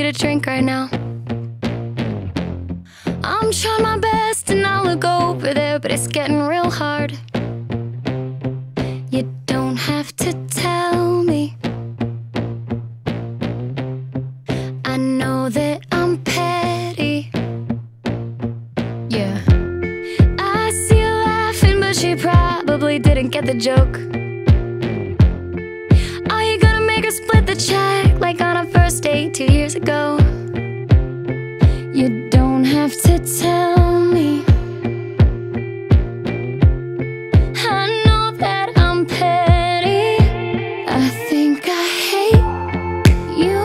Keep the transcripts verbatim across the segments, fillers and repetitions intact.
need a drink right now. I'm trying my best and I'll look over there, but it's getting real hard. You don't have to tell me. I know that I'm petty. Yeah. I see you laughing, but she probably didn't get the joke. Are you gonna make her split the check like on a first date two years ago? You don't have to tell me. I know that I'm petty. I think I hate you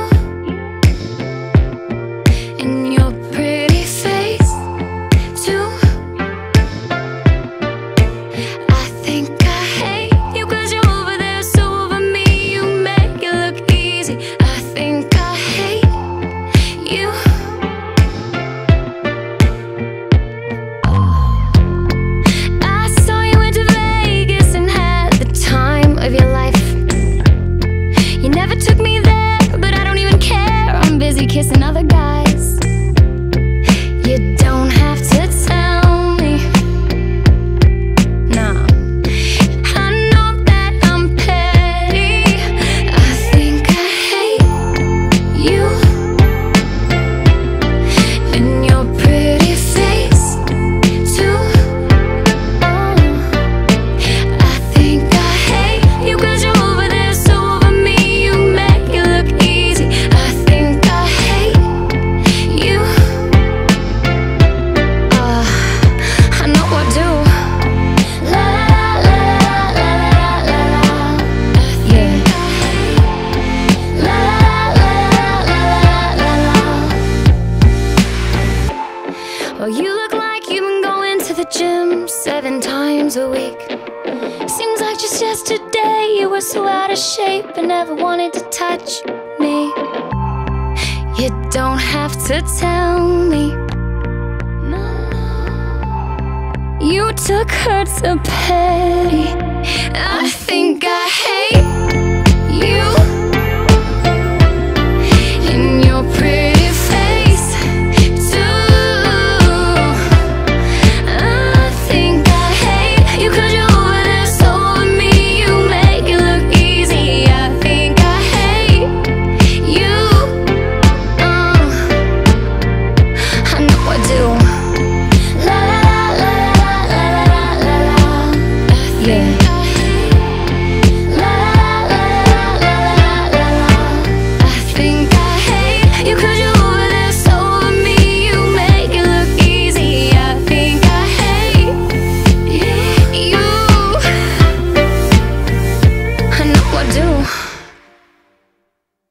and your pretty face too. I think I hate you 'cause you're over there, so over me you make it look easy. I think I hate you. Kissing other guys. You don't have to tell me. No, I know that I'm petty. I think I hate you and your pretty face too. Oh, I think I hate you 'cause you're over there, so over me you make it look easy. I think I you. Uh, I know I do. La la la la la la la. Yeah. La la la la la la la. Well, you look like you've been going to the gym seven times a week. Seems like just yesterday you were so out of shape and never wanted to touch me. You don't have to tell me. No, no. You took her to petty. I think I hate you.